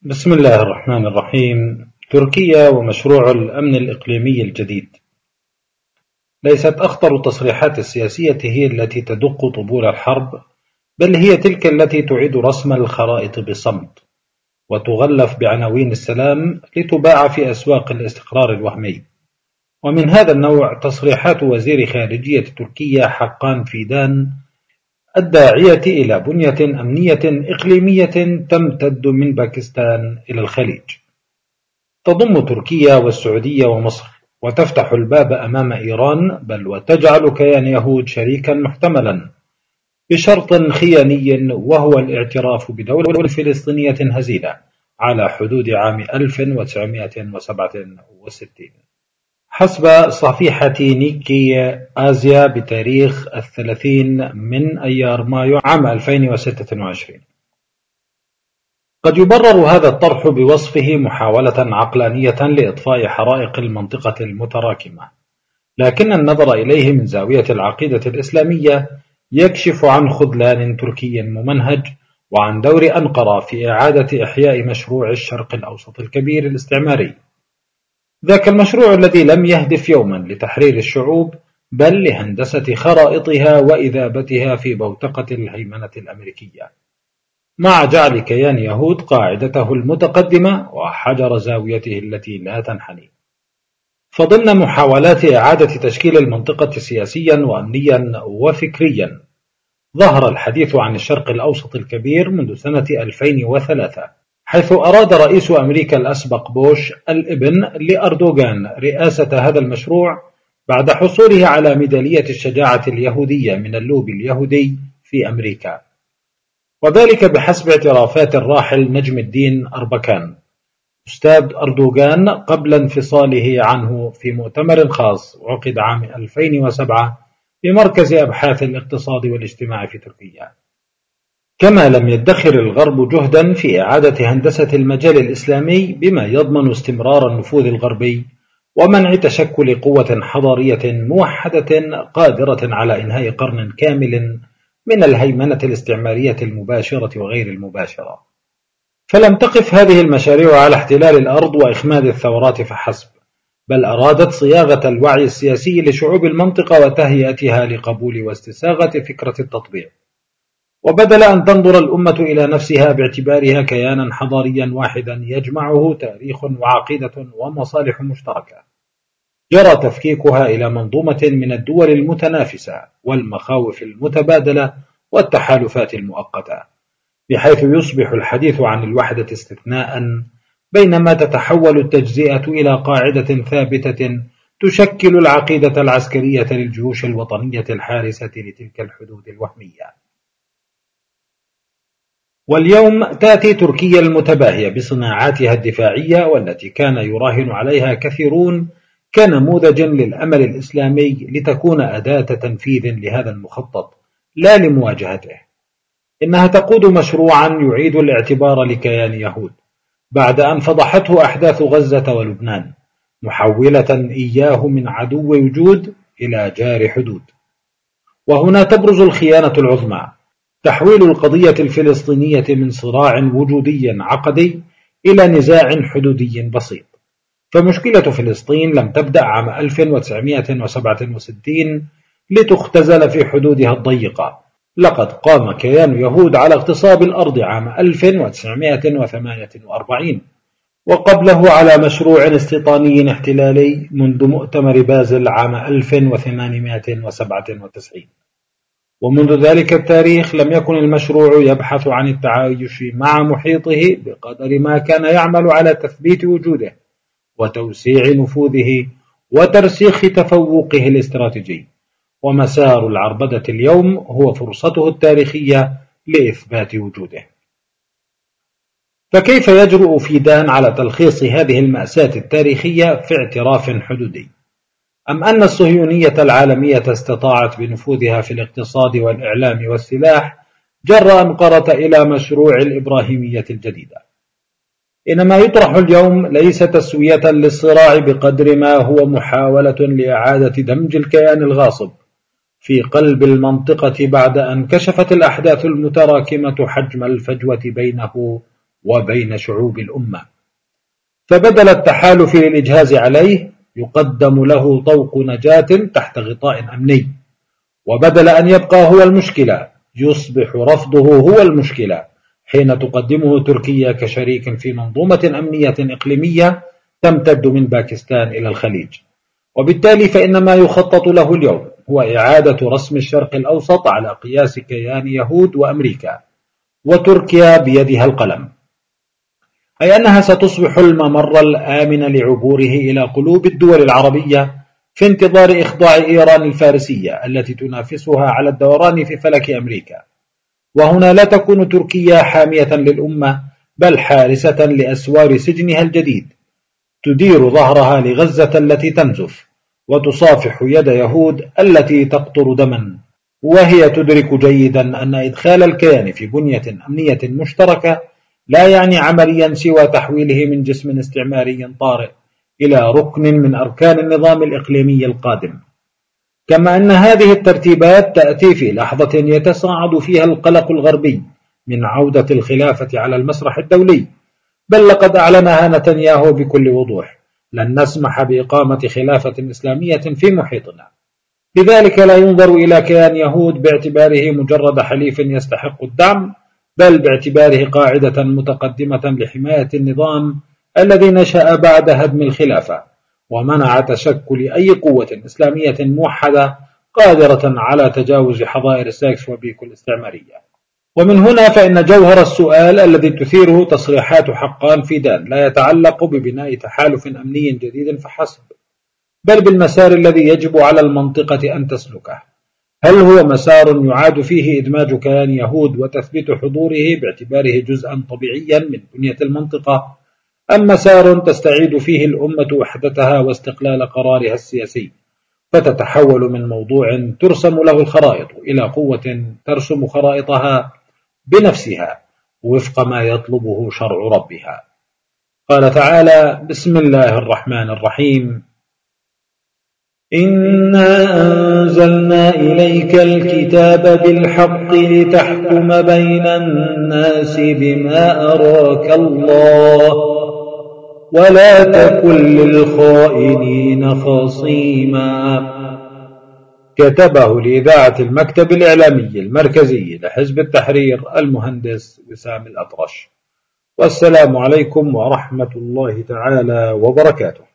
بسم الله الرحمن الرحيم. تركيا ومشروع الأمن الإقليمي الجديد. ليست أخطر التصريحات السياسية هي التي تدق طبول الحرب، بل هي تلك التي تعيد رسم الخرائط بصمت، وتغلف بعناوين السلام لتباع في أسواق الاستقرار الوهمي. ومن هذا النوع تصريحات وزير خارجية تركيا حقان فيدان الداعية إلى بنية أمنية إقليمية تمتد من باكستان إلى الخليج، تضم تركيا والسعودية ومصر، وتفتح الباب أمام إيران، بل وتجعل كيان يهود شريكا محتملا بشرط خياني، وهو الاعتراف بدولة فلسطينية هزيلة على حدود عام 1967 حسب صفيحة نيكي آسيا بتاريخ 30 من أيار مايو عام 2026. قد يبرر هذا الطرح بوصفه محاولة عقلانية لإطفاء حرائق المنطقة المتراكمة، لكن النظر إليه من زاوية العقيدة الإسلامية يكشف عن خذلان تركي ممنهج، وعن دور أنقرة في إعادة إحياء مشروع الشرق الأوسط الكبير الاستعماري، ذاك المشروع الذي لم يهدف يوما لتحرير الشعوب، بل لهندسة خرائطها وإذابتها في بوتقة الهيمنة الأمريكية، مع جعل كيان يهود قاعدته المتقدمة وحجر زاويته التي لا تنحني. فضمن محاولات إعادة تشكيل المنطقة سياسيا وأمنيا وفكريا، ظهر الحديث عن الشرق الأوسط الكبير منذ سنة 2003، حيث أراد رئيس أمريكا الأسبق بوش الابن لأردوغان رئاسة هذا المشروع بعد حصوله على ميدالية الشجاعة اليهودية من اللوبي اليهودي في أمريكا، وذلك بحسب اعترافات الراحل نجم الدين أربكان أستاذ أردوغان قبل انفصاله عنه في مؤتمر خاص عقد عام 2007 بمركز أبحاث الاقتصاد والاجتماع في تركيا. كما لم يدخر الغرب جهدا في إعادة هندسة المجال الإسلامي بما يضمن استمرار النفوذ الغربي ومنع تشكل قوة حضارية موحدة قادرة على إنهاء قرن كامل من الهيمنة الاستعمارية المباشرة وغير المباشرة. فلم تقف هذه المشاريع على احتلال الأرض وإخماد الثورات فحسب، بل أرادت صياغة الوعي السياسي لشعوب المنطقة وتهيئتها لقبول واستساغة فكرة التطبيع. وبدل أن تنظر الأمة إلى نفسها باعتبارها كيانا حضاريا واحدا يجمعه تاريخ وعقيدة ومصالح مشتركة، جرى تفكيكها إلى منظومة من الدول المتنافسة والمخاوف المتبادلة والتحالفات المؤقتة، بحيث يصبح الحديث عن الوحدة استثناء، بينما تتحول التجزئة إلى قاعدة ثابتة تشكل العقيدة العسكرية للجيوش الوطنية الحارسة لتلك الحدود الوهمية. واليوم تأتي تركيا المتباهية بصناعاتها الدفاعية، والتي كان يراهن عليها كثيرون كنموذج للأمل الإسلامي لتكون أداة تنفيذ لهذا المخطط لا لمواجهته. إنها تقود مشروعا يعيد الاعتبار لكيان يهود بعد أن فضحته أحداث غزة ولبنان، محولة إياه من عدو وجود إلى جار حدود. وهنا تبرز الخيانة العظمى، تحويل القضية الفلسطينية من صراع وجودي عقدي إلى نزاع حدودي بسيط. فمشكلة فلسطين لم تبدأ عام 1967 لتختزل في حدودها الضيقة، لقد قام كيان يهود على اغتصاب الأرض عام 1948، وقبله على مشروع استيطاني احتلالي منذ مؤتمر بازل عام 1897. ومنذ ذلك التاريخ لم يكن المشروع يبحث عن التعايش مع محيطه بقدر ما كان يعمل على تثبيت وجوده وتوسيع نفوذه وترسيخ تفوقه الاستراتيجي. ومسار العربدة اليوم هو فرصته التاريخية لإثبات وجوده. فكيف يجرؤ فيدان على تلخيص هذه المأساة التاريخية في اعتراف حدودي؟ أم أن الصهيونية العالمية استطاعت بنفوذها في الاقتصاد والإعلام والسلاح جر أنقرة إلى مشروع الإبراهيمية الجديدة؟ إنما يطرح اليوم ليس تسوية للصراع بقدر ما هو محاولة لإعادة دمج الكيان الغاصب في قلب المنطقة بعد أن كشفت الأحداث المتراكمة حجم الفجوة بينه وبين شعوب الأمة. فبدل التحالف للإجهاز عليه يقدم له طوق نجاة تحت غطاء أمني، وبدل أن يبقى هو المشكلة يصبح رفضه هو المشكلة حين تقدمه تركيا كشريك في منظومة أمنية إقليمية تمتد من باكستان إلى الخليج. وبالتالي فإن ما يخطط له اليوم هو إعادة رسم الشرق الأوسط على قياس كيان يهود وأمريكا، وتركيا بيدها القلم، أي أنها ستصبح الممر الآمن لعبوره إلى قلوب الدول العربية في انتظار إخضاع إيران الفارسية التي تنافسها على الدوران في فلك أمريكا. وهنا لا تكون تركيا حامية للأمة بل حارسة لأسوار سجنها الجديد، تدير ظهرها لغزة التي تنزف، وتصافح يد يهود التي تقطر دما، وهي تدرك جيدا أن إدخال الكيان في بنية أمنية مشتركة لا يعني عمليا سوى تحويله من جسم استعماري طارئ إلى ركن من أركان النظام الإقليمي القادم. كما أن هذه الترتيبات تأتي في لحظة يتصاعد فيها القلق الغربي من عودة الخلافة على المسرح الدولي، بل لقد أعلنها نتنياهو بكل وضوح: لن نسمح بإقامة خلافة إسلامية في محيطنا. لذلك لا ينظر إلى كيان يهود باعتباره مجرد حليف يستحق الدعم، بل باعتباره قاعدة متقدمة لحماية النظام الذي نشأ بعد هدم الخلافة ومنع تشكل أي قوة إسلامية موحدة قادرة على تجاوز حظائر الساكس وبيكو الاستعمارية. ومن هنا فإن جوهر السؤال الذي تثيره تصريحات حقان فيدان لا يتعلق ببناء تحالف أمني جديد فحسب، بل بالمسار الذي يجب على المنطقة أن تسلكه. هل هو مسار يعاد فيه إدماج كيان يهود وتثبيت حضوره باعتباره جزءا طبيعيا من بنية المنطقة، أم مسار تستعيد فيه الأمة وحدتها واستقلال قرارها السياسي، فتتحول من موضوع ترسم له الخرائط إلى قوة ترسم خرائطها بنفسها وفق ما يطلبه شرع ربها. قال تعالى: بسم الله الرحمن الرحيم: إنا أنزلنا إليك الكتاب بالحق لتحكم بين الناس بما أراك الله ولا تكن للخائنين خصيما. كتبه لإذاعة المكتب الإعلامي المركزي لحزب التحرير المهندس وسام الأطرش. والسلام عليكم ورحمة الله تعالى وبركاته.